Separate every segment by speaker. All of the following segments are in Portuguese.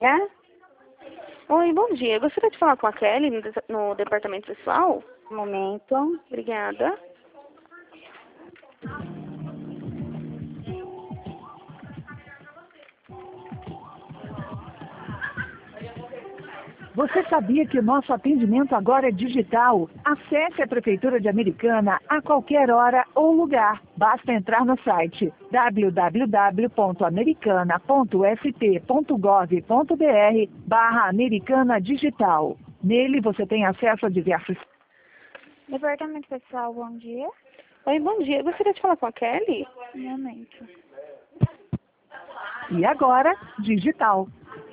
Speaker 1: É?
Speaker 2: Oi, bom dia. Eu gostaria de falar com a Kelly no departamento pessoal.
Speaker 1: Um momento.
Speaker 2: Obrigada.
Speaker 3: Você sabia que o nosso atendimento agora é digital? Acesse a Prefeitura de Americana a qualquer hora ou lugar. Basta entrar no site www.americana.sp.gov.br/Americana Digital. Nele você tem acesso a diversos...
Speaker 1: Departamento pessoal, bom dia.
Speaker 2: Oi, bom dia. Eu gostaria de falar com a Kelly.
Speaker 1: Um momento.
Speaker 3: E agora, digital.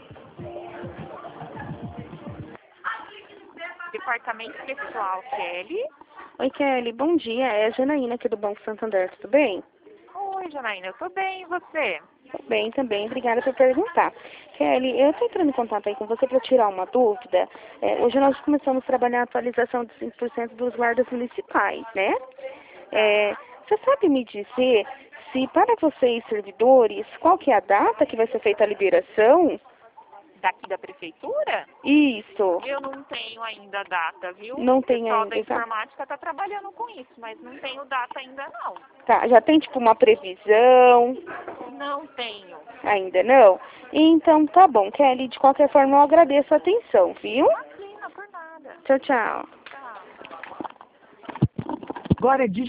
Speaker 4: Departamento pessoal, Kelly.
Speaker 2: Oi, Kelly. Bom dia. É a Janaína aqui do Banco Santander. Tudo bem?
Speaker 4: Oi, Janaína, eu tô bem, e você?
Speaker 2: Tudo bem também. Obrigada por perguntar. Kelly, eu estou entrando em contato aí com você para tirar uma dúvida. Hoje nós começamos a trabalhar a atualização de 5% dos guardas municipais, né? Você sabe me dizer se para vocês, servidores, qual que é a data que vai ser feita a liberação?
Speaker 4: Daqui da prefeitura?
Speaker 2: Isso.
Speaker 4: Eu não tenho ainda data, viu?
Speaker 2: Não tem
Speaker 4: O pessoal
Speaker 2: ainda,
Speaker 4: da informática tá trabalhando com isso, mas não tenho data ainda não.
Speaker 2: Tá, já tem tipo uma previsão?
Speaker 4: Não tenho.
Speaker 2: Ainda não? Então tá bom, Kelly. De qualquer forma eu agradeço a atenção, viu?
Speaker 4: Imagina, por nada.
Speaker 2: Tchau, tchau.
Speaker 4: Tchau.
Speaker 3: Agora é